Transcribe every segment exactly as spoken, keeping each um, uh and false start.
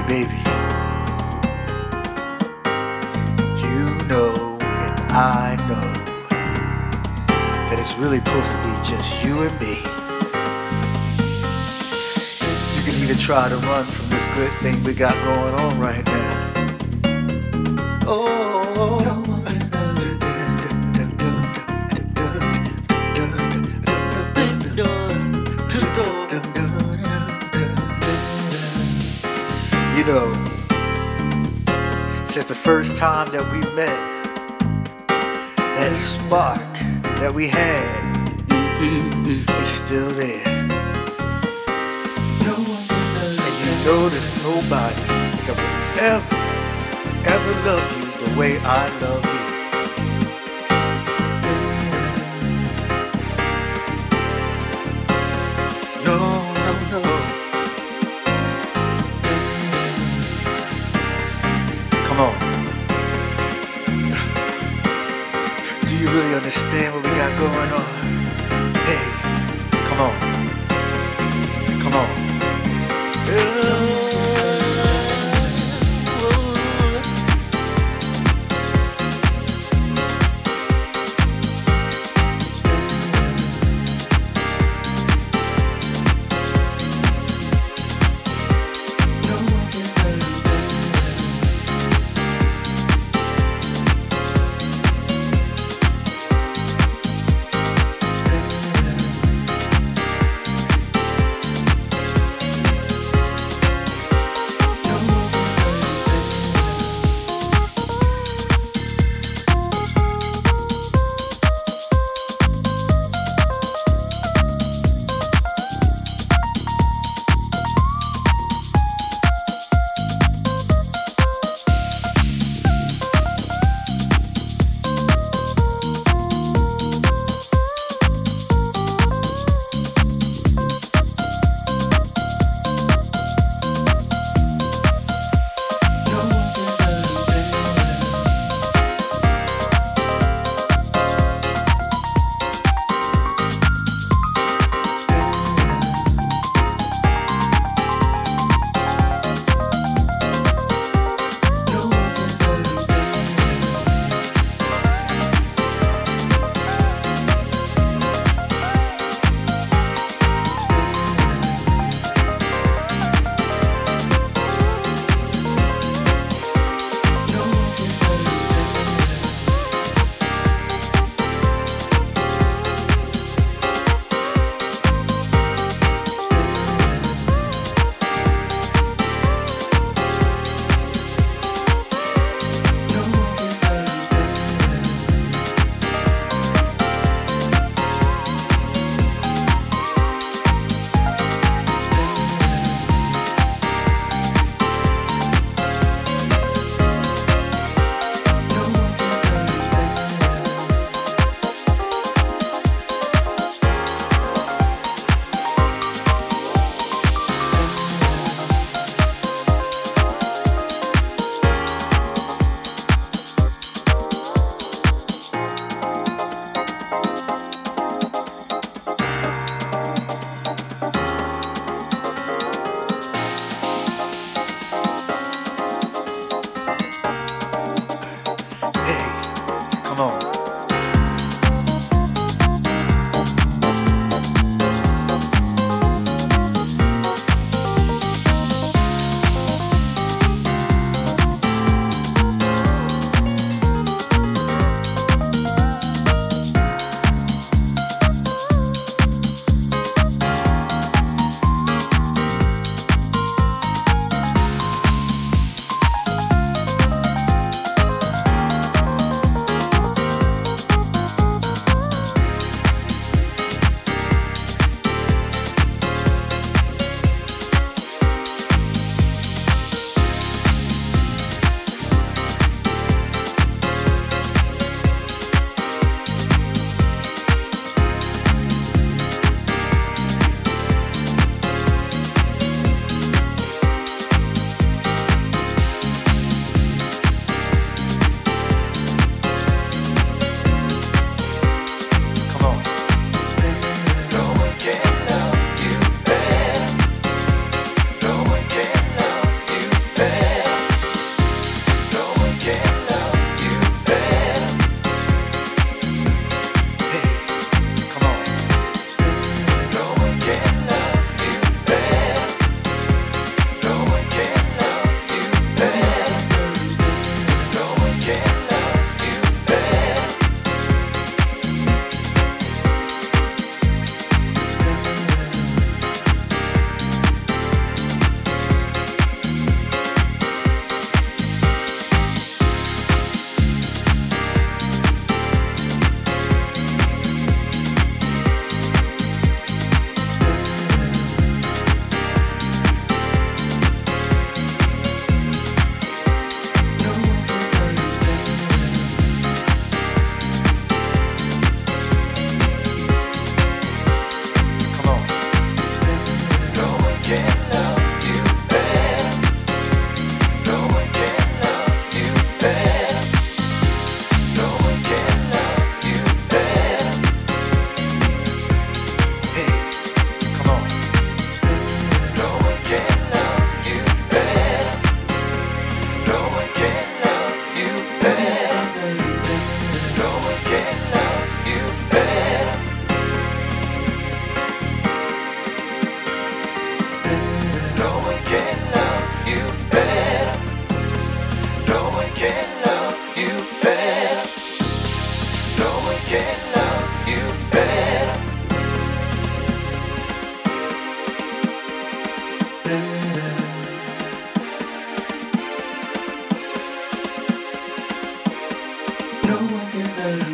Baby, you know and I know that it's really supposed to be just you and me. You can even try to run from this good thing we got going on right now. Oh, no one can love you. You know, since the first time that we met, that spark that we had is still there. And you know there's nobody that will ever, ever love you the way I love you. No, no, no. Come on. Do you really understand what we got going on? Hey, come on. Come on.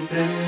baby.